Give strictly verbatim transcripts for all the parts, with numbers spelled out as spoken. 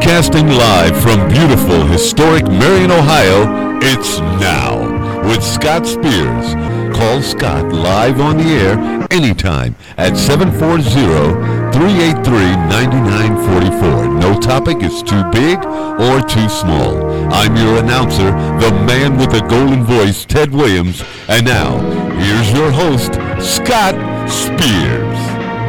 Broadcasting live from beautiful, historic Marion, Ohio, it's Now with Scott Spears. Call Scott live on the air anytime at seven four zero, three eight three, nine nine four four. No topic is too big or too small. I'm your announcer, the man with the golden voice, Ted Williams. And now, here's your host, Scott Spears.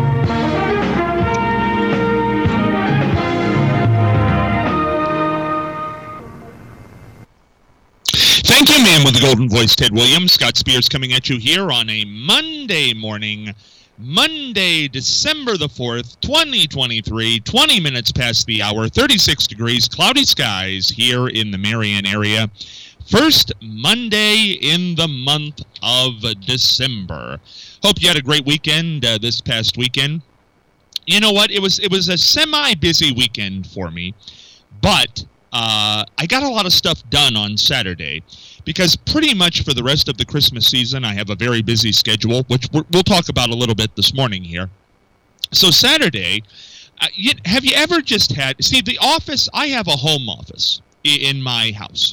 Thank you, man with the golden voice, Ted Williams. Scott Spears coming at you here on a Monday morning, Monday, December the fourth, twenty twenty-three, twenty minutes past the hour, thirty-six degrees, cloudy skies here in the Marion area. First Monday in the month of December. Hope you had a great weekend uh, this past weekend. You know what? It was it was a semi-busy weekend for me, but uh, I got a lot of stuff done on Saturday because pretty much for the rest of the Christmas season, I have a very busy schedule, which we're, we'll talk about a little bit this morning here. So Saturday, uh, you, have you ever just had, see, the office, I have a home office in my house.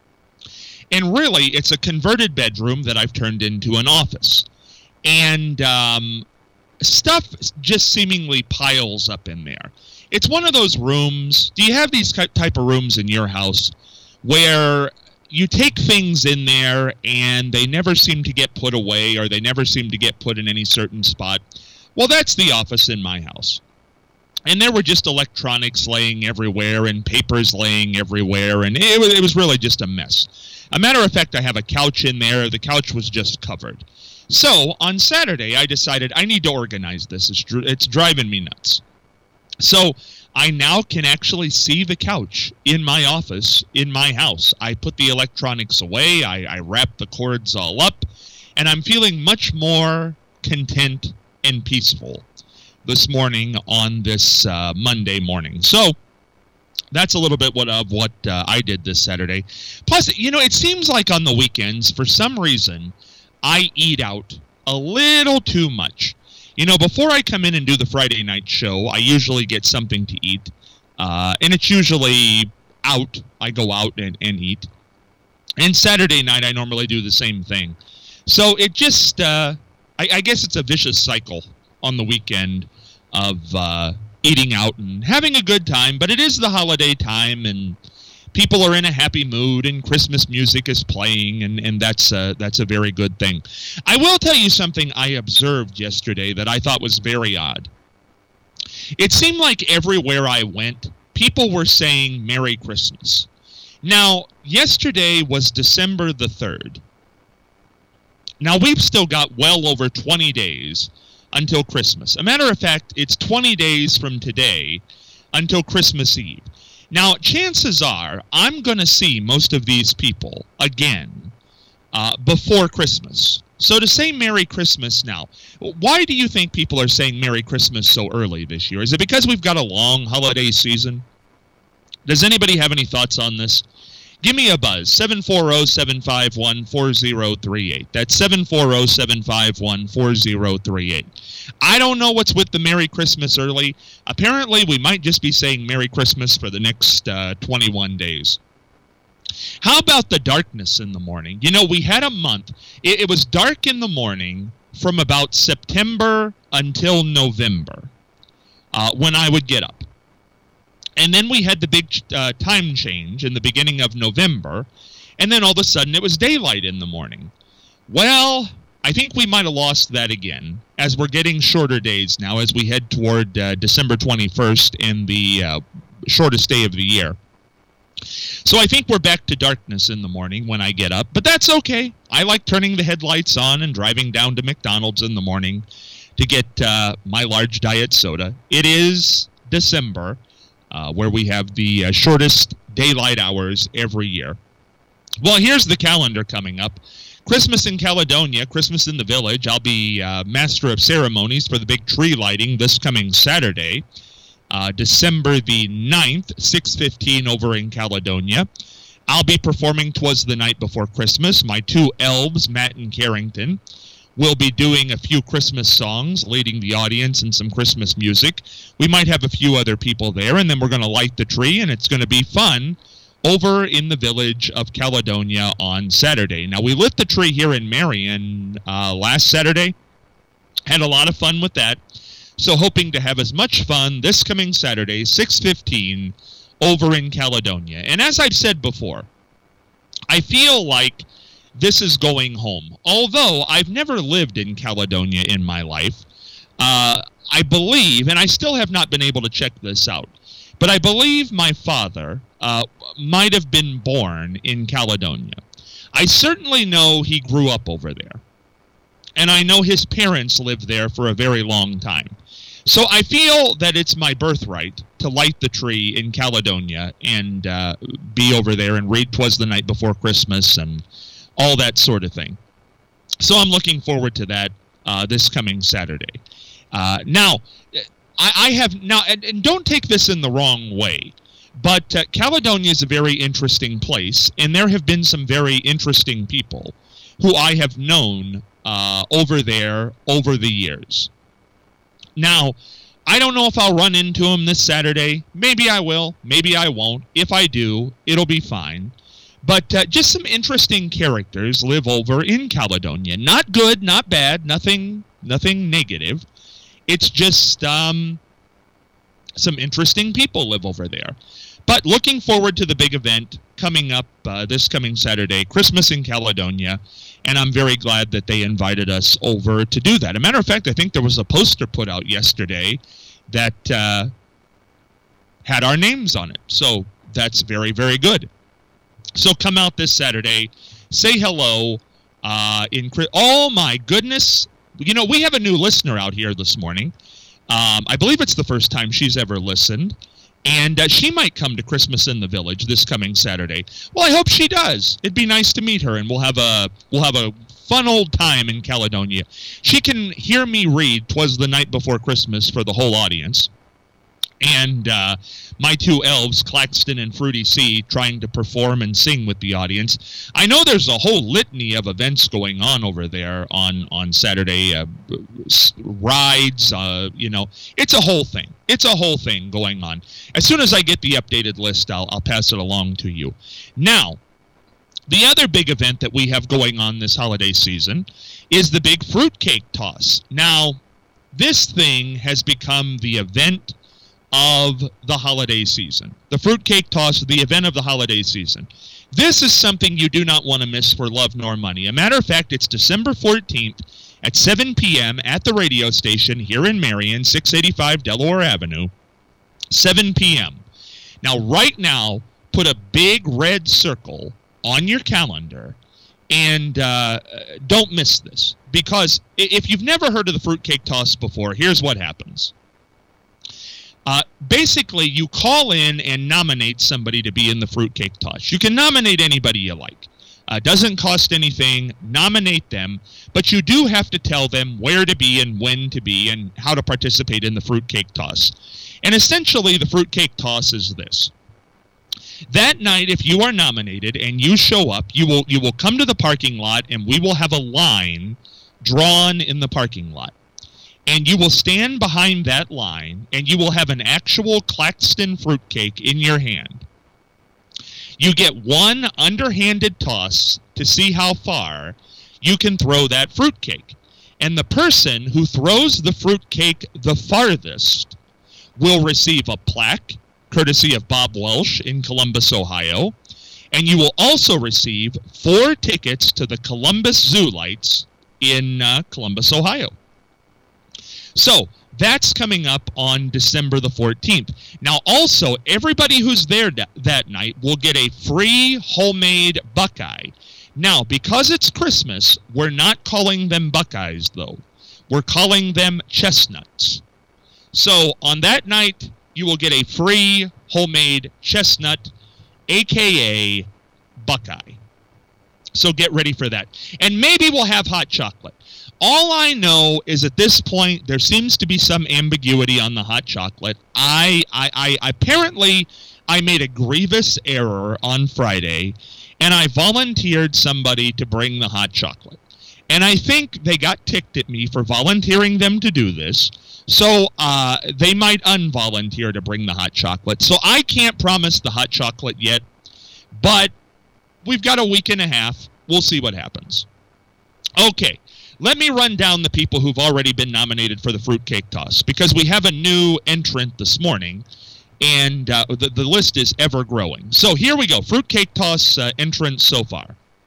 And really, it's a converted bedroom that I've turned into an office. And um, stuff just seemingly piles up in there. It's one of those rooms, do you have these type of rooms in your house where you take things in there and they never seem to get put away or they never seem to get put in any certain spot? Well, that's the office in my house. And there were just electronics laying everywhere and papers laying everywhere, and it was, it was really just a mess. A matter of fact, I have a couch in there. The couch was just covered. So on Saturday, I decided I need to organize this. It's, it's driving me nuts. So I now can actually see the couch in my office, in my house. I put the electronics away. I, I wrap the cords all up, and I'm feeling much more content and peaceful this morning on this uh, Monday morning. So that's a little bit what, of what uh, I did this Saturday. Plus, you know, it seems like on the weekends, for some reason, I eat out a little too much. You know, before I come in and do the Friday night show, I usually get something to eat. Uh, and it's usually out. I go out and, and eat. And Saturday night, I normally do the same thing. So it just, uh, I, I guess it's a vicious cycle on the weekend of uh, eating out and having a good time. But it is the holiday time, and people are in a happy mood, and Christmas music is playing, and, and that's, uh, that's a very good thing. I will tell you something I observed yesterday that I thought was very odd. It seemed like everywhere I went, people were saying Merry Christmas. Now, yesterday was December the third. Now, we've still got well over twenty days until Christmas. A matter of fact, it's twenty days from today until Christmas Eve. Now, chances are I'm going to see most of these people again uh, before Christmas. So to say Merry Christmas now, why do you think people are saying Merry Christmas so early this year? Is it because we've got a long holiday season? Does anybody have any thoughts on this? Give me a buzz, seven four zero, seven five one, four zero three eight. That's seven four zero, seven five one, four zero three eight. I don't know what's with the Merry Christmas early. Apparently, we might just be saying Merry Christmas for the next uh, twenty-one days. How about the darkness in the morning? You know, we had a month. It, it was dark in the morning from about September until November uh, when I would get up. And then we had the big uh, time change in the beginning of November, and then all of a sudden it was daylight in the morning. Well, I think we might have lost that again, as we're getting shorter days now as we head toward uh, December twenty-first in the uh, shortest day of the year. So I think we're back to darkness in the morning when I get up, but that's okay. I like turning the headlights on and driving down to McDonald's in the morning to get uh, my large diet soda. It is December. Uh, where we have the uh, shortest daylight hours every year. Well, here's the calendar coming up. Christmas in Caledonia, Christmas in the Village. I'll be uh, master of ceremonies for the big tree lighting this coming Saturday, uh, December the ninth, six fifteen over in Caledonia. I'll be performing 'Twas the Night Before Christmas. My two elves, Matt and Carrington, We'll be doing a few Christmas songs, leading the audience in some Christmas music. We might have a few other people there, and then we're going to light the tree, and it's going to be fun over in the village of Caledonia on Saturday. Now, we lit the tree here in Marion uh, last Saturday. Had a lot of fun with that. So hoping to have as much fun this coming Saturday, six fifteen, over in Caledonia. And as I've said before, I feel like this is going home. Although I've never lived in Caledonia in my life, uh, I believe, and I still have not been able to check this out, but I believe my father uh, might have been born in Caledonia. I certainly know he grew up over there. And I know his parents lived there for a very long time. So I feel that it's my birthright to light the tree in Caledonia and uh, be over there and read 'Twas the Night Before Christmas and all that sort of thing. So I'm looking forward to that uh, this coming Saturday. Uh, now, I, I have now, and, and don't take this in the wrong way, but uh, Caledonia is a very interesting place, and there have been some very interesting people who I have known uh, over there over the years. Now, I don't know if I'll run into them this Saturday. Maybe I will. Maybe I won't. If I do, it'll be fine. But uh, just some interesting characters live over in Caledonia. Not good, not bad, nothing nothing negative. It's just um, some interesting people live over there. But looking forward to the big event coming up uh, this coming Saturday, Christmas in Caledonia. And I'm very glad that they invited us over to do that. As a matter of fact, I think there was a poster put out yesterday that uh, had our names on it. So that's very, very good. So come out this Saturday, say hello. Uh, in oh, my goodness. You know, we have a new listener out here this morning. Um, I believe it's the first time she's ever listened. And uh, she might come to Christmas in the Village this coming Saturday. Well, I hope she does. It'd be nice to meet her, and we'll have a we'll have a fun old time in Caledonia. She can hear me read 'Twas the Night Before Christmas for the whole audience. And uh, my two elves, Claxton and Fruity C, trying to perform and sing with the audience. I know there's a whole litany of events going on over there on, on Saturday. Uh, rides, uh, you know. It's a whole thing. It's a whole thing going on. As soon as I get the updated list, I'll, I'll pass it along to you. Now, the other big event that we have going on this holiday season is the big fruitcake toss. Now, this thing has become the event of the holiday season. The fruitcake toss, the event of the holiday season. This is something you do not want to miss for love nor money. A matter of fact, it's December fourteenth at seven p.m. at the radio station here in Marion, six eighty-five Delaware Avenue, seven p.m. Now, right now, put a big red circle on your calendar and uh, don't miss this. Because if you've never heard of the fruitcake toss before, here's what happens. Uh, basically, you call in and nominate somebody to be in the fruitcake toss. You can nominate anybody you like. Uh, doesn't cost anything. Nominate them, but you do have to tell them where to be and when to be and how to participate in the fruitcake toss. And essentially, the fruitcake toss is this. That night, if you are nominated and you show up, you will you will come to the parking lot, and we will have a line drawn in the parking lot. And you will stand behind that line, and you will have an actual Claxton fruitcake in your hand. You get one underhanded toss to see how far you can throw that fruitcake. And the person who throws the fruitcake the farthest will receive a plaque, courtesy of Bob Welsh in Columbus, Ohio. And you will also receive four tickets to the Columbus Zoo Lights in uh, Columbus, Ohio. So, that's coming up on December the fourteenth. Now, also, everybody who's there that night will get a free homemade Buckeye. Now, because it's Christmas, we're not calling them Buckeyes, though. We're calling them chestnuts. So, on that night, you will get a free homemade chestnut, a k a. Buckeye. So, get ready for that. And maybe we'll have hot chocolate. All I know is at this point, there seems to be some ambiguity on the hot chocolate. I, I, I apparently, I made a grievous error on Friday, and I volunteered somebody to bring the hot chocolate. And I think they got ticked at me for volunteering them to do this. So uh, they might unvolunteer to bring the hot chocolate. So I can't promise the hot chocolate yet, but we've got a week and a half. We'll see what happens. Okay, let me run down the people who've already been nominated for the fruitcake toss, because we have a new entrant this morning, and uh, the, the list is ever growing. So here we go. Fruitcake toss uh, entrants so far.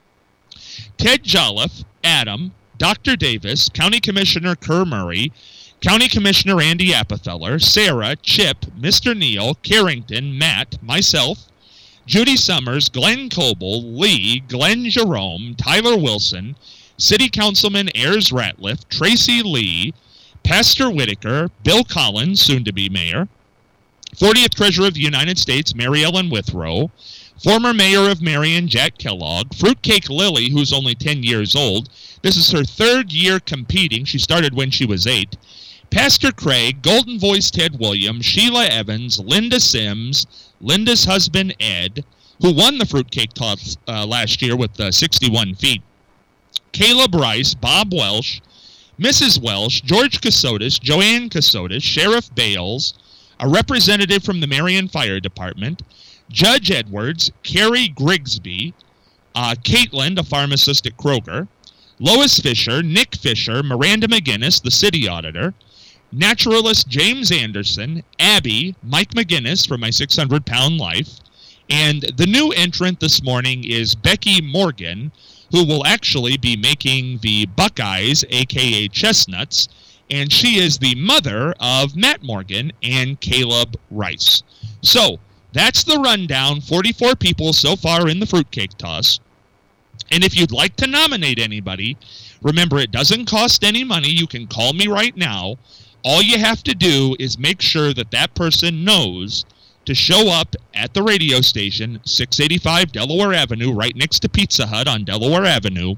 Ted Jolliffe, Adam, Doctor Davis, County Commissioner Kerr Murray, County Commissioner Andy Appenfeller, Sarah, Chip, Mister Neal, Carrington, Matt, myself, Judy Summers, Glenn Coble, Lee, Glenn Jerome, Tyler Wilson, City Councilman Ayers Ratliff, Tracy Lee, Pastor Whitaker, Bill Collins, soon-to-be mayor, fortieth Treasurer of the United States, Mary Ellen Withrow, former mayor of Marion, Jack Kellogg, Fruitcake Lily, who's only ten years old. This is her third year competing. She started when she was eight. Pastor Craig, Golden Voice Ted Williams, Sheila Evans, Linda Sims, Linda's husband Ed, who won the fruitcake toss uh, last year with uh, sixty-one feet. Caleb Rice, Bob Welsh, Missus Welsh, George Casotis, Joanne Casotis, Sheriff Bales, a representative from the Marion Fire Department, Judge Edwards, Carrie Grigsby, uh, Caitlin, a pharmacist at Kroger, Lois Fisher, Nick Fisher, Miranda McGinnis, the city auditor, naturalist James Anderson, Abby, Mike McGinnis from My six hundred pound Life, and the new entrant this morning is Becky Morgan, who will actually be making the Buckeyes, a k a. Chestnuts, and she is the mother of Matt Morgan and Caleb Rice. So, that's the rundown, forty-four people so far in the fruitcake toss. And if you'd like to nominate anybody, remember it doesn't cost any money. You can call me right now. All you have to do is make sure that that person knows to show up at the radio station, six eighty-five Delaware Avenue, right next to Pizza Hut on Delaware Avenue,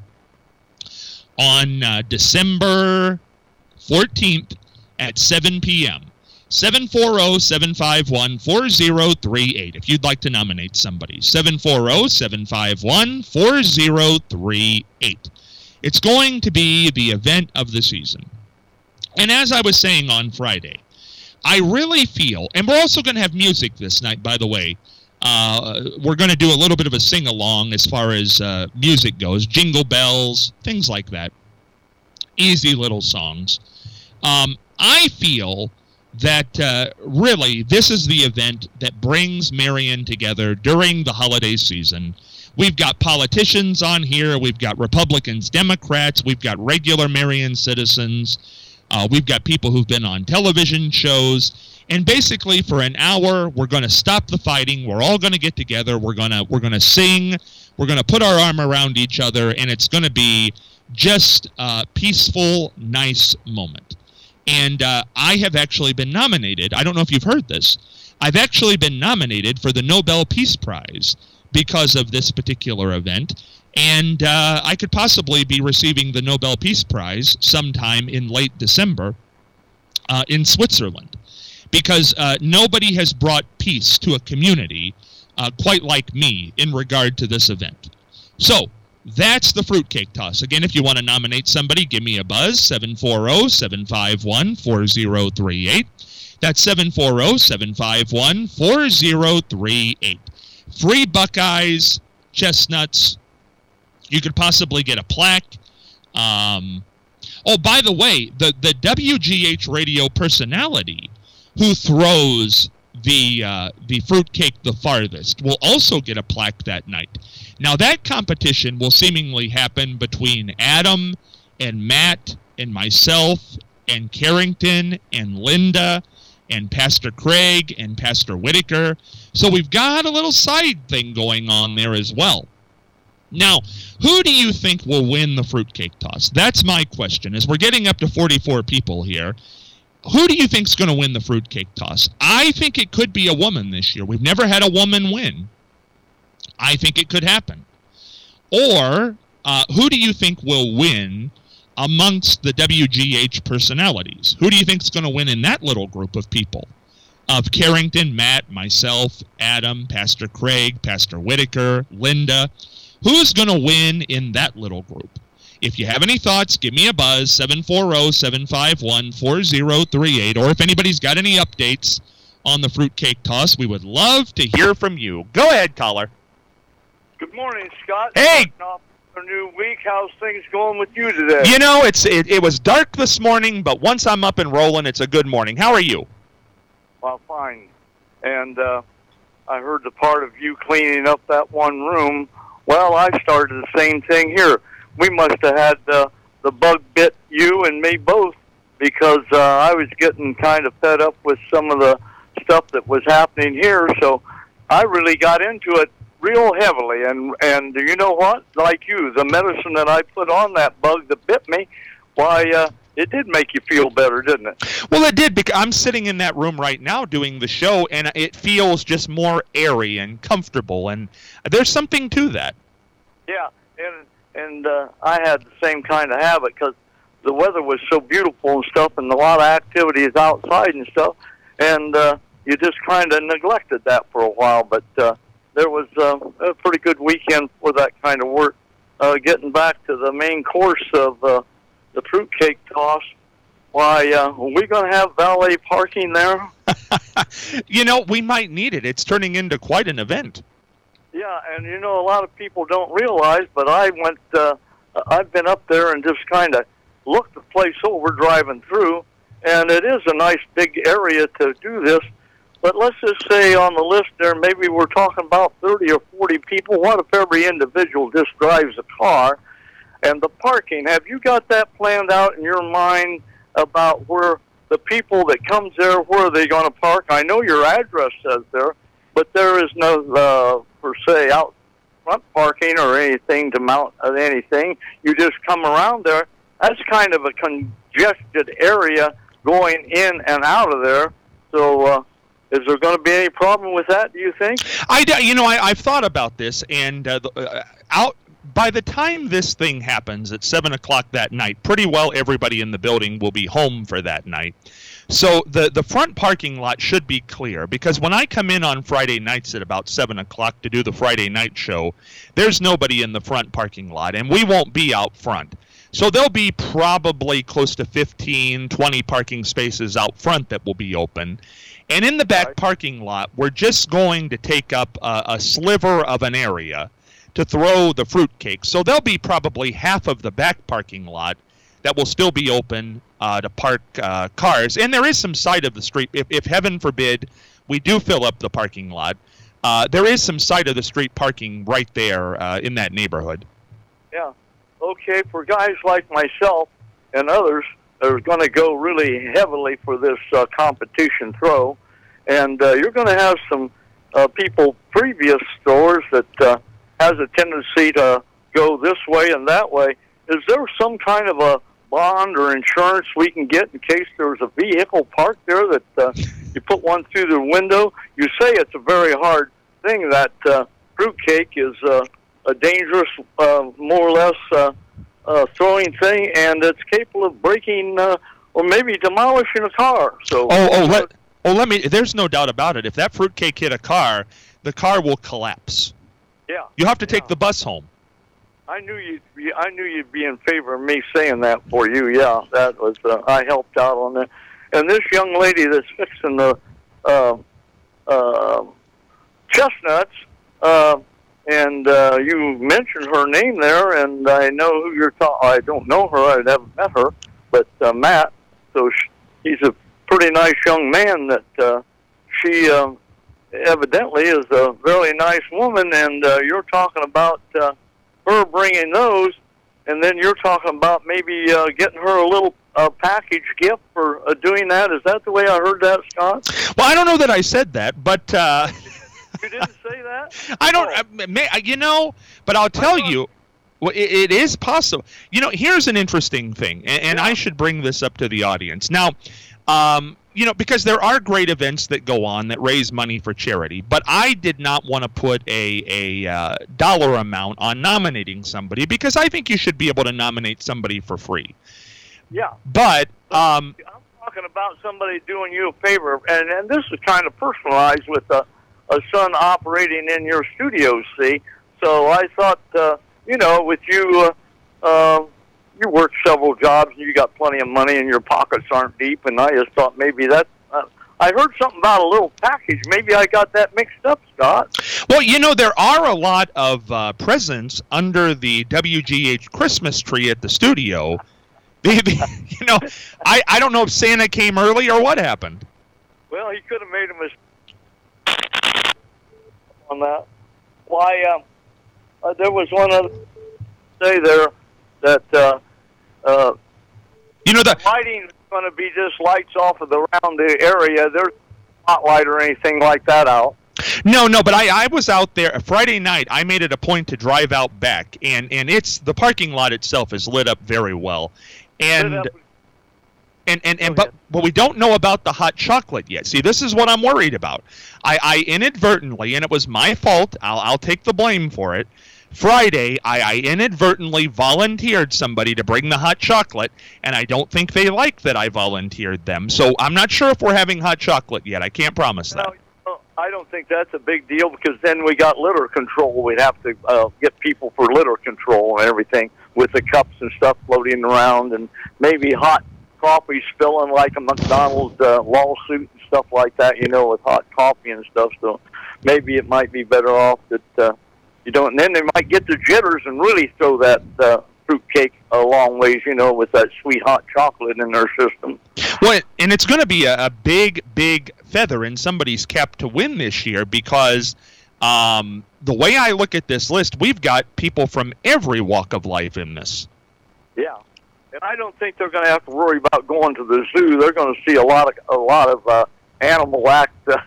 on uh, December fourteenth at seven p.m. seven four zero, seven five one, four zero three eight if you'd like to nominate somebody. seven four zero, seven five one, four zero three eight. It's going to be the event of the season. And as I was saying on Friday, I really feel, and we're also going to have music this night, by the way. Uh, we're going to do a little bit of a sing-along as far as uh, music goes. Jingle bells, things like that. Easy little songs. Um, I feel that uh, really this is the event that brings Marion together during the holiday season. We've got politicians on here. We've got Republicans, Democrats. We've got regular Marion citizens. Uh, we've got people who've been on television shows. And basically for an hour, we're going to stop the fighting. We're all going to get together. We're going to we're going to sing. We're going to put our arm around each other. And it's going to be just a peaceful, nice moment. And uh, I have actually been nominated. I don't know if you've heard this. I've actually been nominated for the Nobel Peace Prize because of this particular event. And uh, I could possibly be receiving the Nobel Peace Prize sometime in late December uh, in Switzerland. Because uh, nobody has brought peace to a community uh, quite like me in regard to this event. So, that's the fruitcake toss. Again, if you want to nominate somebody, give me a buzz, seven four zero, seven five one, four zero three eight. That's seven four zero, seven five one, four zero three eight. Free Buckeyes, Chestnuts. You could possibly get a plaque. Um, oh, by the way, the, the W G H radio personality who throws the uh, the fruitcake the farthest will also get a plaque that night. Now, that competition will seemingly happen between Adam and Matt and myself and Carrington and Linda and Pastor Craig and Pastor Whitaker. So we've got a little side thing going on there as well. Now, who do you think will win the fruitcake toss? That's my question. As we're getting up to forty-four people here, who do you think is going to win the fruitcake toss? I think it could be a woman this year. We've never had a woman win. I think it could happen. Or, uh, who do you think will win amongst the W G H personalities? Who do you think is going to win in that little group of people? Of Carrington, Matt, myself, Adam, Pastor Craig, Pastor Whitaker, Linda. Who's going to win in that little group? If you have any thoughts, give me a buzz, seven four zero, seven five one, four zero three eight. Or if anybody's got any updates on the fruitcake toss, we would love to hear from you. Go ahead, caller. Good morning, Scott. Hey! A new week. How's things going with you today? You know, it's it, it was dark this morning, but once I'm up and rolling, it's a good morning. How are you? Well, fine. And uh, I heard the part of you cleaning up that one room. Well, I started the same thing here. We must have had uh, the bug bit you and me both, because uh, I was getting kind of fed up with some of the stuff that was happening here, so I really got into it real heavily. And and you know what? Like you, the medicine that I put on that bug that bit me, why, uh, it did make you feel better, didn't it? Well, it did, because I'm sitting in that room right now doing the show, and it feels just more airy and comfortable, and there's something to that. Yeah, and and uh, I had the same kind of habit, because the weather was so beautiful and stuff, and a lot of activities outside and stuff, and uh, you just kind of neglected that for a while. But uh, there was uh, a pretty good weekend for that kind of work. Uh, getting back to the main course of uh, the fruitcake toss, why, uh, are we going to have valet parking there? You know, we might need it. It's turning into quite an event. Yeah, and you know, a lot of people don't realize, but I went, uh, I've been up there and just kind of looked the place over driving through, and it is a nice big area to do this. But let's just say on the list there, maybe we're talking about thirty or forty people. What if every individual just drives a car? And the parking, have you got that planned out in your mind about where the people that comes there, where are they going to park? I know your address says there, but there is no, uh, per se, out front parking or anything to mount anything. You just come around there. That's kind of a congested area going in and out of there. So, uh, is there going to be any problem with that, do you think? I, you know, I, I've thought about this, and uh, uh, out by the time this thing happens at seven o'clock that night, pretty well everybody in the building will be home for that night. So the, the front parking lot should be clear, because when I come in on Friday nights at about seven o'clock to do the Friday night show, there's nobody in the front parking lot, and we won't be out front. So there'll be probably close to fifteen, twenty parking spaces out front that will be open. And in the back parking lot, we're just going to take up a, a sliver of an area to throw the fruitcake. So there'll be probably half of the back parking lot that will still be open uh, to park uh, cars. And there is some side of the street. If, if heaven forbid we do fill up the parking lot, uh, there is some side of the street parking right there uh, in that neighborhood. Yeah. Okay, for guys like myself and others that are going to go really heavily for this uh, competition throw, and uh, you're going to have some uh, people, previous stores, that uh, has a tendency to go this way and that way. Is there some kind of a bond or insurance we can get in case there's a vehicle parked there that uh, you put one through the window? You say it's a very hard thing, that uh, fruitcake is uh, a dangerous, uh, more or less, uh, uh, throwing thing, and it's capable of breaking uh, or maybe demolishing a car. So, oh, oh, let, oh, let me. There's no doubt about it. If that fruitcake hit a car, the car will collapse. Yeah, you have to take yeah. the bus home. I knew you'd. Be, I knew you'd be in favor of me saying that for you. Yeah, that was. Uh, I helped out on that. And this young lady that's fixing the uh, uh, chestnuts. Uh, And uh, you mentioned her name there, and I know who you're talking. I don't know her; I haven't met her, but uh, Matt. So she, he's a pretty nice young man. That uh, she uh, evidently is a very nice woman, and uh, you're talking about uh, her bringing those, and then you're talking about maybe uh, getting her a little uh, package gift for uh, doing that. Is that the way I heard that, Scott? Well, I don't know that I said that, but. Uh... You didn't say that? I don't, oh. may, you know, but I'll tell you, well, it, it is possible. You know, here's an interesting thing, and, and yeah. I should bring this up to the audience. Now, um, you know, because there are great events that go on that raise money for charity, but I did not want to put a, a uh, dollar amount on nominating somebody, because I think you should be able to nominate somebody for free. Yeah. But... Um, I'm talking about somebody doing you a favor, and, and this is kind of personalized with a, a son operating in your studio, see? So I thought, uh, you know, with you uh, uh, several jobs, and you got plenty of money, and your pockets aren't deep. And I just thought maybe that. Uh, I heard something about a little package. Maybe I got that mixed up, Scott. Well, you know, there are a lot of uh, presents under the W G H Christmas tree at the studio. you know, I, I don't know if Santa came early or what happened. Well, he could have made a mistake on that. Why, uh, uh, there was one other day there that uh, uh, you know the lighting is going to be just lights off of the around the area. There's no spotlight or anything like that out. No, no, but I, I was out there Friday night. I made it a point to drive out back, and, and it's the parking lot itself is lit up very well. And and and, and but but we don't know about the hot chocolate yet. See, this is what I'm worried about. I, I inadvertently, and it was my fault. I'll I'll take the blame for it. Friday, I, I inadvertently volunteered somebody to bring the hot chocolate, and I don't think they like that I volunteered them. So I'm not sure if we're having hot chocolate yet. I can't promise that. No, I don't think that's a big deal, because then we got litter control. We'd have to uh, get people for litter control and everything, with the cups and stuff floating around, and maybe hot coffee spilling like a McDonald's uh, lawsuit and stuff like that, you know, with hot coffee and stuff. So maybe it might be better off that uh, you don't. And then they might get the jitters and really throw that uh, fruitcake a long ways, you know, with that sweet hot chocolate in their system. Well, and it's going to be a, a big, big feather in somebody's cap to win this year, because um, the way I look at this list, we've got people from every walk of life in this. Yeah, and I don't think they're going to have to worry about going to the zoo. They're going to see a lot of a lot of uh, animal act uh,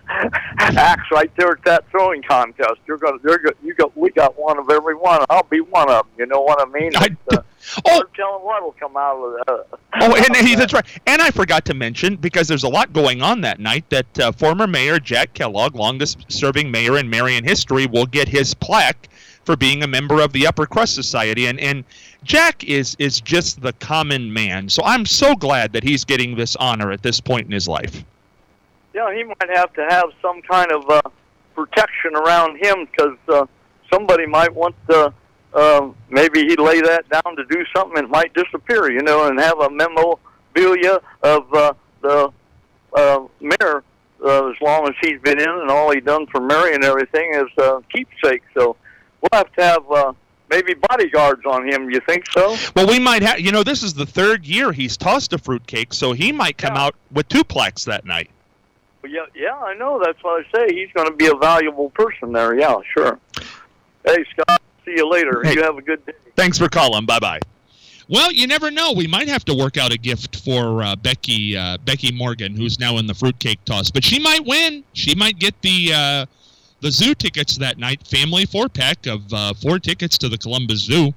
acts right there at that throwing contest. You're going to, they're go, you got, we got one of every one. I'll be one of them. You know what I mean? I, uh, oh, telling what will come out of that. Uh, oh, and, and that's right. And I forgot to mention, because there's a lot going on that night, that uh, former Mayor Jack Kellogg, longest-serving mayor in Marion history, will get his plaque for being a member of the Upper Crust Society. And and Jack is is just the common man. So I'm so glad that he's getting this honor at this point in his life. Yeah, he might have to have some kind of uh, protection around him, because uh, somebody might want to, uh, maybe he'd lay that down to do something, and it might disappear, you know, and have a memorabilia of uh, the uh, mayor uh, as long as he's been in, and all he done for Mary and everything is uh, keepsake. So we'll have to have uh, maybe bodyguards on him. You think so? Well, we might have, you know, this is the third year he's tossed a fruitcake, so he might come yeah. out with two plaques that night. Yeah, yeah, I know. That's what I say. He's going to be a valuable person there. Yeah, sure. Hey, Scott, see you later. Hey, you have a good day. Thanks for calling. Bye-bye. Well, you never know. We might have to work out a gift for uh, Becky uh, Becky Morgan, who's now in the fruitcake toss. But she might win. She might get the uh, the zoo tickets that night, family four-pack of uh, four tickets to the Columbus Zoo.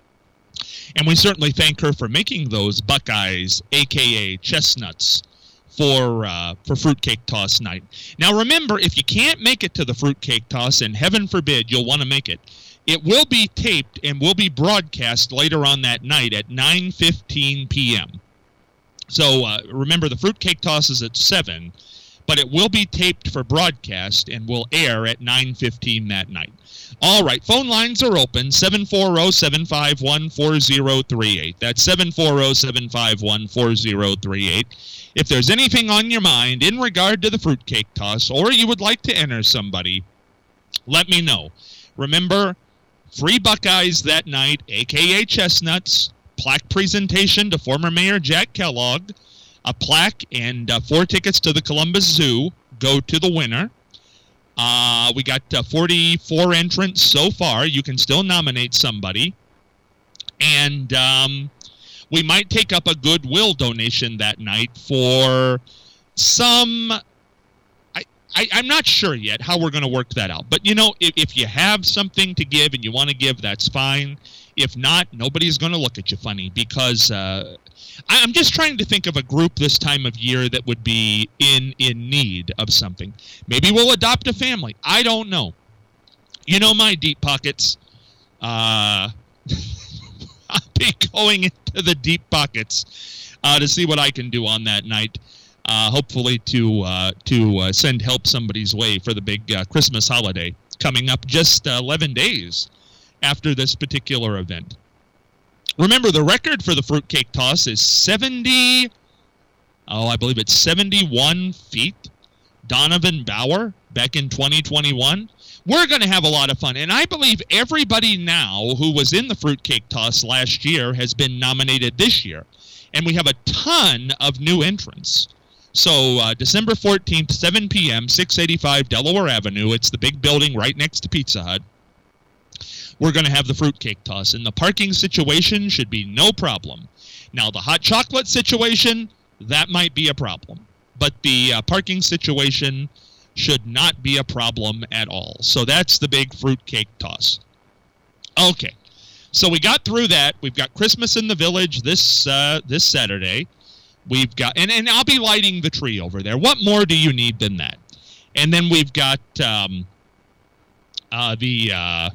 And we certainly thank her for making those Buckeyes, a k a. Chestnuts, for uh, for fruitcake toss night. Now remember, if you can't make it to the fruitcake toss, and heaven forbid you'll want to make it, it will be taped and will be broadcast later on that night at nine fifteen p.m. So uh, remember, the fruitcake toss is at seven, but it will be taped for broadcast and will air at nine fifteen that night. All right, phone lines are open, seven four zero, seven five one, four zero three eight. That's seven four zero, seven five one, four zero three eight. If there's anything on your mind in regard to the fruitcake toss, or you would like to enter somebody, let me know. Remember, free Buckeyes that night, a k a. Chestnuts, plaque presentation to former Mayor Jack Kellogg, a plaque and uh, four tickets to the Columbus Zoo go to the winner. Uh, we got uh, forty-four entrants so far. You can still nominate somebody. And um, we might take up a Goodwill donation that night for some... I, I, I'm not sure yet how we're going to work that out. But, you know, if, if you have something to give and you want to give, that's fine. If not, nobody's going to look at you funny, because uh, I'm just trying to think of a group this time of year that would be in, in need of something. Maybe we'll adopt a family. I don't know. You know my deep pockets. Uh, I'll be going into the deep pockets uh, to see what I can do on that night. Uh, hopefully to uh, to uh, send help somebody's way for the big uh, Christmas holiday coming up just uh, eleven days after this particular event. Remember, the record for the fruitcake toss is seventy, oh, I believe it's seventy-one feet. Donovan Bauer back in twenty twenty-one. We're going to have a lot of fun. And I believe everybody now who was in the fruitcake toss last year has been nominated this year. And we have a ton of new entrants. So uh, December fourteenth, seven p.m., six eighty-five Delaware Avenue. It's the big building right next to Pizza Hut. We're going to have the fruitcake toss. And the parking situation should be no problem. Now, the hot chocolate situation, that might be a problem. But the uh, parking situation should not be a problem at all. So that's the big fruitcake toss. Okay. So we got through that. We've got Christmas in the Village this uh, this Saturday. We've got, and, and I'll be lighting the tree over there. What more do you need than that? And then we've got um, uh, the uh,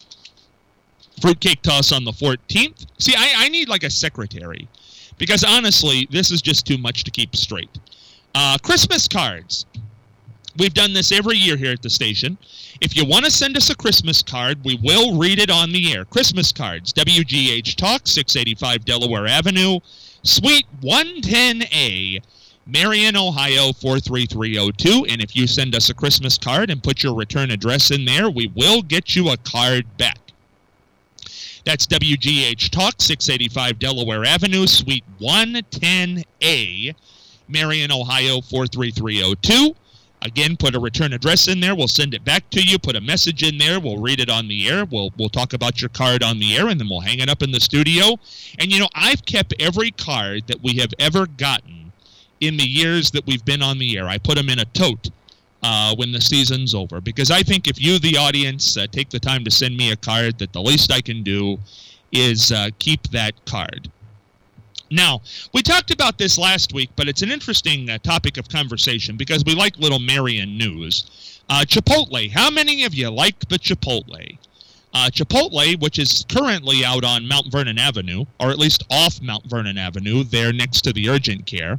fruitcake toss on the fourteenth. See, I, I need like a secretary because honestly, this is just too much to keep straight. Uh, Christmas cards. We've done this every year here at the station. If you want to send us a Christmas card, we will read it on the air. Christmas cards, W G H Talk, six eighty-five Delaware Avenue, Suite one ten A, Marion, Ohio, four three three oh two. And if you send us a Christmas card and put your return address in there, we will get you a card back. That's W G H Talk, six eighty-five Delaware Avenue, Suite one ten A, Marion, Ohio, four three three oh two. Again, put a return address in there. We'll send it back to you. Put a message in there. We'll read it on the air. We'll we'll talk about your card on the air, and then we'll hang it up in the studio. And, you know, I've kept every card that we have ever gotten in the years that we've been on the air. I put them in a tote uh, when the season's over, because I think if you, the audience, uh, take the time to send me a card, that the least I can do is uh, keep that card. Now, we talked about this last week, but it's an interesting uh, topic of conversation because we like little Marion news. Uh, Chipotle. How many of you like the Chipotle? Uh, Chipotle, which is currently out on Mount Vernon Avenue, or at least off Mount Vernon Avenue, there next to the urgent care,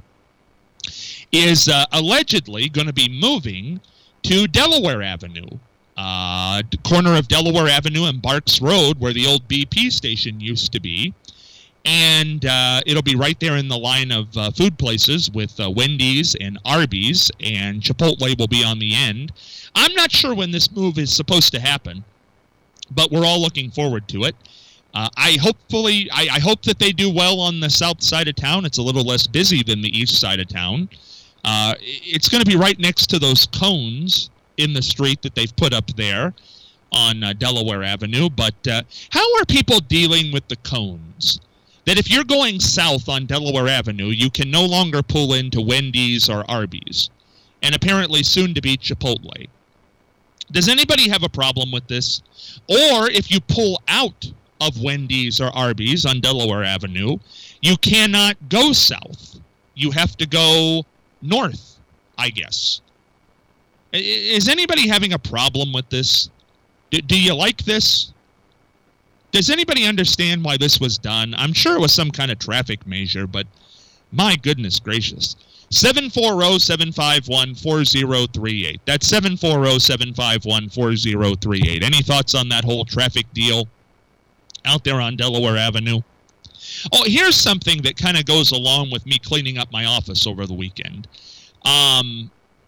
is uh, allegedly going to be moving to Delaware Avenue, uh, corner of Delaware Avenue and Barks Road, where the old B P station used to be. And uh, it'll be right there in the line of uh, food places with uh, Wendy's and Arby's, and Chipotle will be on the end. I'm not sure when this move is supposed to happen, but we're all looking forward to it. Uh, I hopefully, I, I hope that they do well on the south side of town. It's a little less busy than the east side of town. Uh, it's going to be right next to those cones in the street that they've put up there on uh, Delaware Avenue. But uh, how are people dealing with the cones? That if you're going south on Delaware Avenue, you can no longer pull into Wendy's or Arby's, and apparently soon to be Chipotle. Does anybody have a problem with this? Or if you pull out of Wendy's or Arby's on Delaware Avenue, you cannot go south. You have to go north, I guess. Is anybody having a problem with this? Do, do you like this? Does anybody understand why this was done? I'm sure it was some kind of traffic measure, but my goodness gracious. seven four zero, seven five one, four zero three eight. That's seven four zero, seven five one, four zero three eight. Any thoughts on that whole traffic deal out there on Delaware Avenue? Oh, here's something that kind of goes along with me cleaning up my office over the weekend. Um,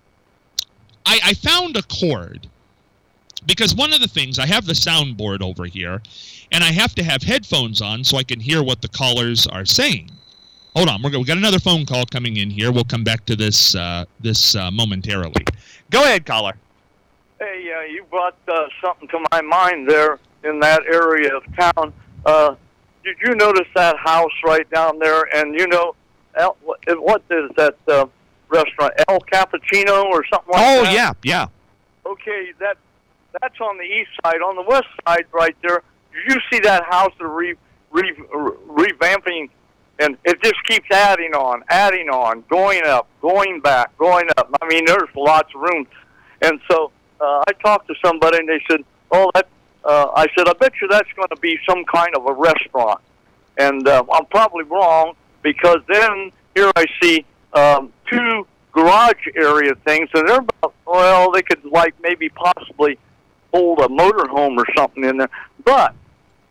I, I found a cord. Because one of the things, I have the soundboard over here, and I have to have headphones on so I can hear what the callers are saying. Hold on, we're we got another phone call coming in here. We'll come back to this uh, this uh, momentarily. Go ahead, caller. Hey, uh, you brought uh, something to my mind there in that area of town. Uh, did you notice that house right down there? And you know, El, what, what is that uh, restaurant? El Cappuccino or something like oh, that? Oh, yeah, yeah. Okay, that... That's on the east side. On the west side right there, did you see that house they're re, re, revamping? And it just keeps adding on, adding on, going up, going back, going up. I mean, there's lots of room. And so uh, I talked to somebody, and they said, oh, that, uh, I said, I bet you that's going to be some kind of a restaurant. And uh, I'm probably wrong, because then here I see um, two garage area things, and they're about, well, they could like maybe possibly hold a motorhome or something in there. But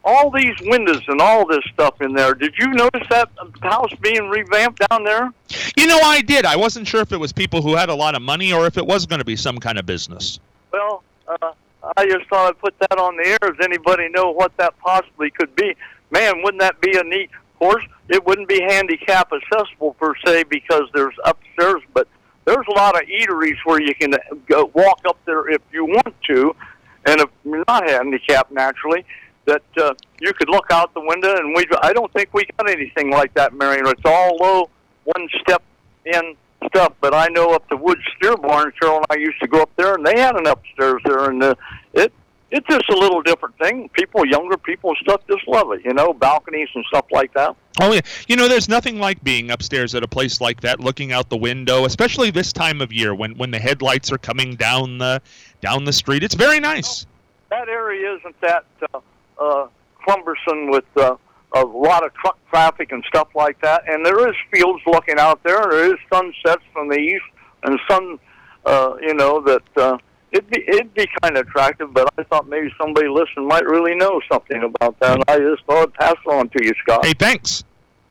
all these windows and all this stuff in there. Did you notice that house being revamped down there? You know, I did. I wasn't sure if it was people who had a lot of money or if it was going to be some kind of business. Well, uh, I just thought I'd put that on the air. Does anybody know what that possibly could be? Man, wouldn't that be a neat... Of course, it wouldn't be handicap accessible per se because there's upstairs, but there's a lot of eateries where you can go walk up there if you want to, and if you're not handicapped naturally, that uh, you could look out the window, and we. I don't think we got anything like that, Marion. It's all low, one step in stuff, but I know up the Wood Steer Barn, Cheryl and I used to go up there, and they had an upstairs there, and uh, it it's just a little different thing. People, younger people and stuff just love it, you know, balconies and stuff like that. Oh, yeah. You know, there's nothing like being upstairs at a place like that, looking out the window, especially this time of year when, when the headlights are coming down the down the street. It's very nice. That area isn't that uh, uh, cumbersome with uh, a lot of truck traffic and stuff like that. And there is fields looking out there. There is sunsets from the east and sun, uh, you know, that uh, it'd be, it'd be kind of attractive. But I thought maybe somebody listening might really know something about that. And I just thought I'd pass it on to you, Scott. Hey, thanks.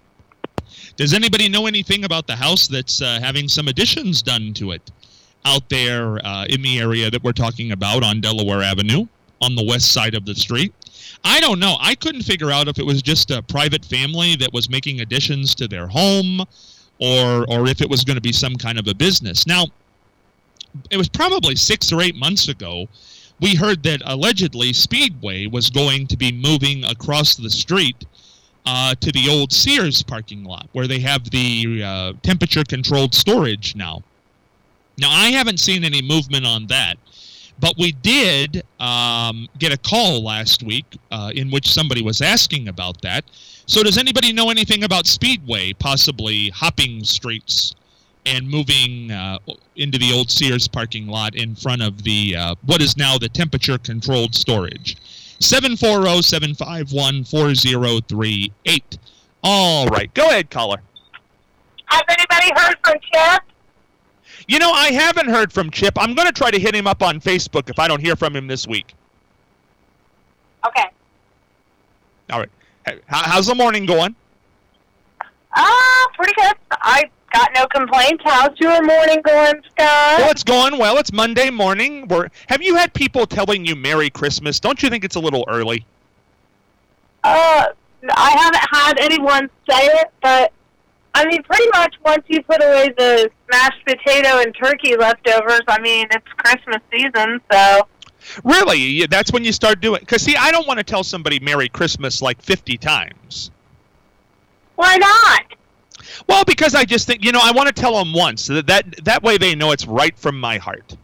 Does anybody know anything about the house that's uh, having some additions done to it out there uh, in the area that we're talking about on Delaware Avenue on the west side of the street? I don't know. I couldn't figure out if it was just a private family that was making additions to their home or or if it was going to be some kind of a business. Now, it was probably six or eight months ago, we heard that allegedly Speedway was going to be moving across the street uh, to the old Sears parking lot where they have the uh, temperature-controlled storage now. Now, I haven't seen any movement on that. But we did um, get a call last week uh, in which somebody was asking about that. So does anybody know anything about Speedway possibly hopping streets and moving uh, into the old Sears parking lot in front of the uh, what is now the temperature-controlled storage? seven four zero, seven five one, four zero three eight. All right. Go ahead, caller. Has anybody heard from Chip? You know, I haven't heard from Chip. I'm going to try to hit him up on Facebook if I don't hear from him this week. Okay. All right. How, how's the morning going? Ah, uh, pretty good. I got no complaints. How's your morning going, Scott? Well, it's going well. It's Monday morning. We're, have you had people telling you Merry Christmas? Don't you think it's a little early? Uh, I haven't had anyone say it, but I mean, pretty much once you put away the mashed potato and turkey leftovers, I mean, it's Christmas season, so. Really? That's when you start doing it? Because, see, I don't want to tell somebody Merry Christmas like fifty times. Why not? Well, because I just think, you know, I want to tell them once. That, that, that way they know it's right from my heart.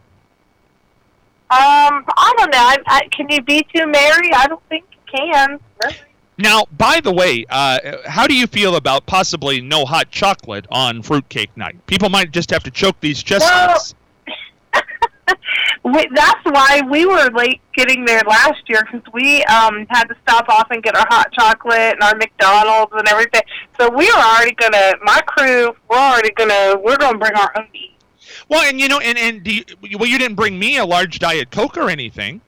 Um, I don't know. I, I, can you be too merry? I don't think you can. Really. Now, by the way, uh, how do you feel about possibly no hot chocolate on fruitcake night? People might just have to choke these chestnuts. Well, we, that's why we were late getting there last year, because we um, had to stop off and get our hot chocolate and our McDonald's and everything. So we were already going to, my crew, we're already going to, we're going to bring our own to eat. Well, and you know, and, and do you, well, you didn't bring me a large Diet Coke or anything.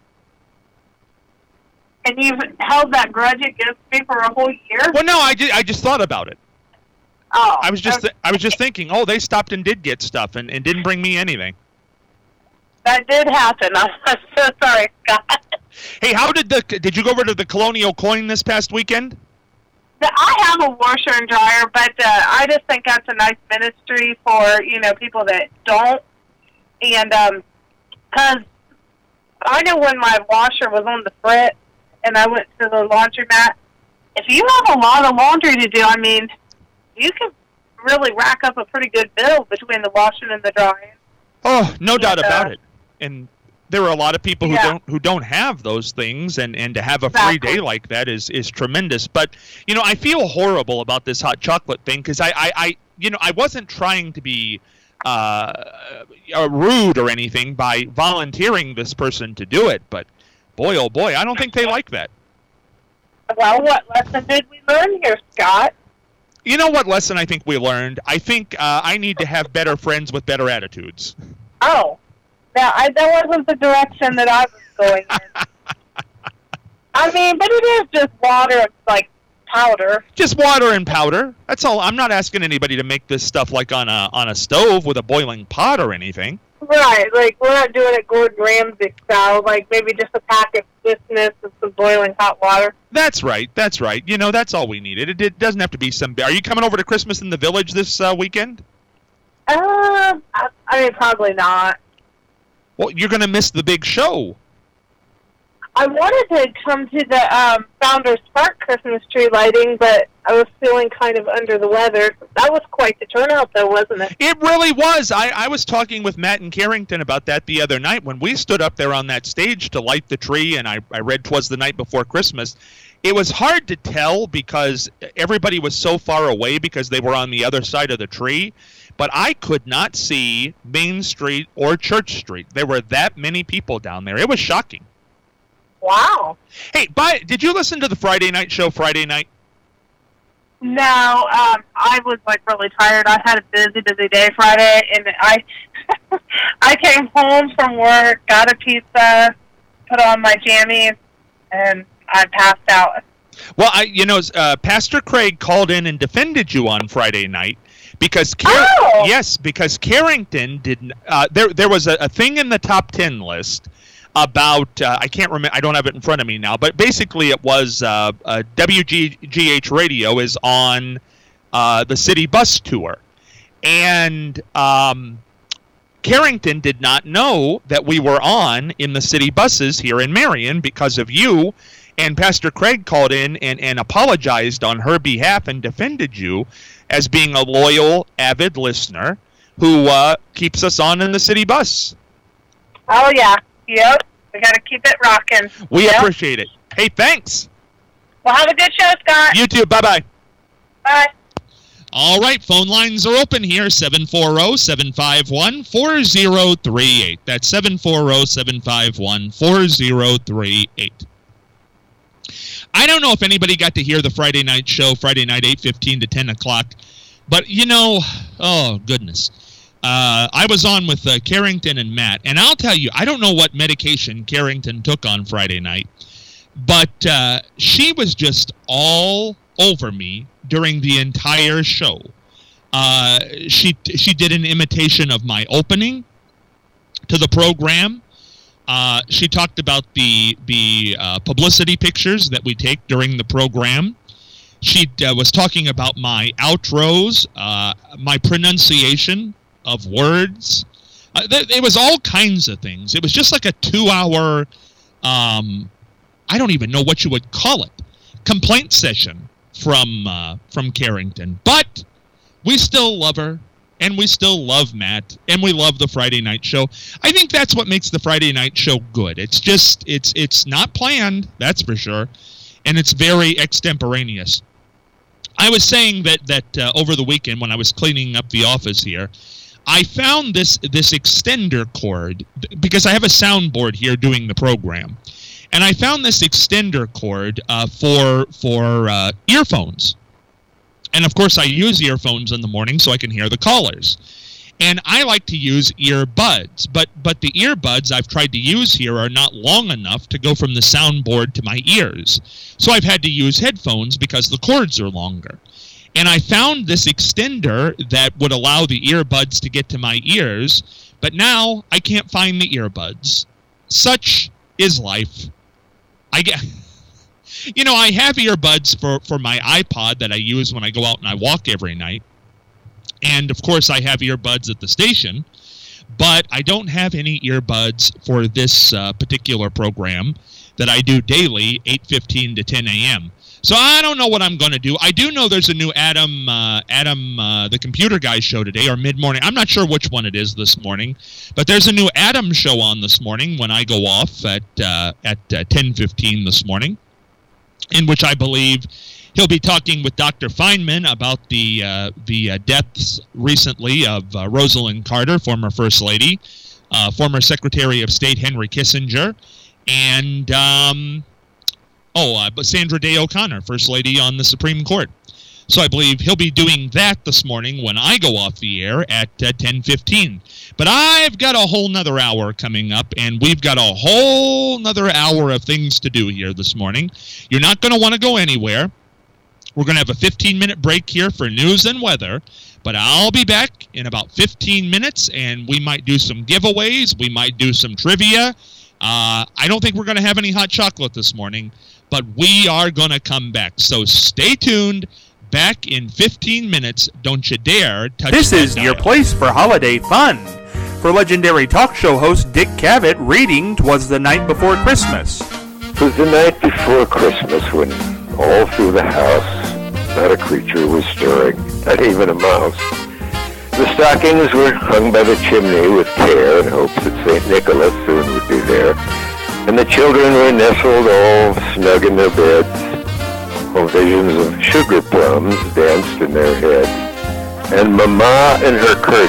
And you've held that grudge against me for a whole year? Well, no, I just, I just thought about it. Oh. I was just okay. I was just thinking, oh, they stopped and did get stuff and, and didn't bring me anything. That did happen. I'm so sorry, Scott. Hey, how did the did you go over to the Colonial Coin this past weekend? I have a washer and dryer, but uh, I just think that's a nice ministry for, you know, people that don't. And um, because I know when my washer was on the fritz, and I went to the laundromat, if you have a lot of laundry to do, I mean, you can really rack up a pretty good bill between the washing and the drying. Oh, no and, doubt uh, about it. And there are a lot of people who yeah. don't who don't have those things, and, and to have a free exactly. day like that is, is tremendous. But, you know, I feel horrible about this hot chocolate thing because I, I, I, you know, I wasn't trying to be uh, rude or anything by volunteering this person to do it, but boy, oh boy, I don't think they like that. Well, what lesson did we learn here, Scott? You know what lesson I think we learned? I think uh, I need to have better friends with better attitudes. Oh, now I, that wasn't the direction that I was going in. I mean, but it is just water, like powder. Just water and powder. That's all. I'm not asking anybody to make this stuff like on a on a stove with a boiling pot or anything. Right, like we're not doing it Gordon Ramsay style. Like maybe just a pack of Swiss and some boiling hot water. That's right. That's right. You know, that's all we needed. It, it doesn't have to be some. Are you coming over to Christmas in the Village this uh, weekend? Uh, I, I mean, probably not. Well, you're going to miss the big show. I wanted to come to the um, Founders Park Christmas tree lighting, but I was feeling kind of under the weather. That was quite the turnout, though, wasn't it? It really was. I, I was talking with Matt and Carrington about that the other night when we stood up there on that stage to light the tree, and I, I read 'Twas the Night Before Christmas. It was hard to tell because everybody was so far away because they were on the other side of the tree, but I could not see Main Street or Church Street. There were that many people down there. It was shocking. Wow. Hey, by, did you listen to the Friday night show Friday night? No, um, I was like really tired. I had a busy, busy day Friday, and I I came home from work, got a pizza, put on my jammies, and I passed out. Well, I, you know, uh, Pastor Craig called in and defended you on Friday night because Car- oh! yes, because Carrington didn't. Uh, there, there was a, a thing in the top ten list about uh, I can't remember. I don't have it in front of me now, but basically it was uh, uh, W G H Radio is on uh, the city bus tour, and um, Carrington did not know that we were on in the city buses here in Marion because of you. And Pastor Craig called in and, and apologized on her behalf and defended you as being a loyal, avid listener who uh, keeps us on in the city bus. Oh, yeah. Yep. We got to keep it rocking. We yep. appreciate it. Hey, thanks. Well, have a good show, Scott. You too. Bye-bye. Bye. All right, phone lines are open here, seven four zero, seven five one, four zero three eight. That's seven four zero, seven five one, four zero three eight. I don't know if anybody got to hear the Friday night show, Friday night, eight fifteen to ten o'clock, but, you know, oh, goodness. Uh, I was on with uh, Carrington and Matt, and I'll tell you, I don't know what medication Carrington took on Friday night, but uh, she was just all over me during the entire show. Uh, she she did an imitation of my opening to the program. Uh, she talked about the the uh, publicity pictures that we take during the program. She uh, was talking about my outros, uh, my pronunciation of words. Uh, th- it was all kinds of things. It was just like a two-hour, um, I don't even know what you would call it, complaint session from uh, from Carrington. But we still love her. And we still love Matt, and we love the Friday night show. I think that's what makes the Friday night show good. It's just, it's it's not planned, that's for sure, and it's very extemporaneous. I was saying that that uh, over the weekend when I was cleaning up the office here, I found this this extender cord, because I have a soundboard here doing the program, and I found this extender cord uh, for, for uh, earphones. And, of course, I use earphones in the morning so I can hear the callers. And I like to use earbuds. But but the earbuds I've tried to use here are not long enough to go from the soundboard to my ears. So I've had to use headphones because the cords are longer. And I found this extender that would allow the earbuds to get to my ears. But now I can't find the earbuds. Such is life. I get... You know, I have earbuds for, for my iPod that I use when I go out and I walk every night. And, of course, I have earbuds at the station. But I don't have any earbuds for this uh, particular program that I do daily, eight fifteen to ten a.m. So I don't know what I'm going to do. I do know there's a new Adam, uh, Adam, uh, the Computer Guy show today, or mid-morning. I'm not sure which one it is this morning. But there's a new Adam show on this morning when I go off at, uh, at uh, ten fifteen this morning, in which I believe he'll be talking with Doctor Feynman about the uh, the uh, deaths recently of uh, Rosalind Carter, former First Lady, uh, former Secretary of State Henry Kissinger, and um, oh, uh, Sandra Day O'Connor, First Lady on the Supreme Court. So I believe he'll be doing that this morning when I go off the air at uh, ten fifteen. But I've got a whole nother hour coming up, and we've got a whole nother hour of things to do here this morning. You're not going to want to go anywhere. We're going to have a fifteen-minute break here for news and weather, but I'll be back in about fifteen minutes, and we might do some giveaways. We might do some trivia. Uh, I don't think we're going to have any hot chocolate this morning, but we are going to come back. So stay tuned. Back in fifteen minutes. Don't you dare touch This is dial. your place for holiday fun. For legendary talk show host Dick Cavett reading "'Twas the Night Before Christmas." It was the night before Christmas when all through the house not a creature was stirring, not even a mouse. The stockings were hung by the chimney with care in hopes that Saint Nicholas soon would be there, and the children were nestled all snug in their beds, while visions of sugar plums danced in their heads, and Mama in her curtain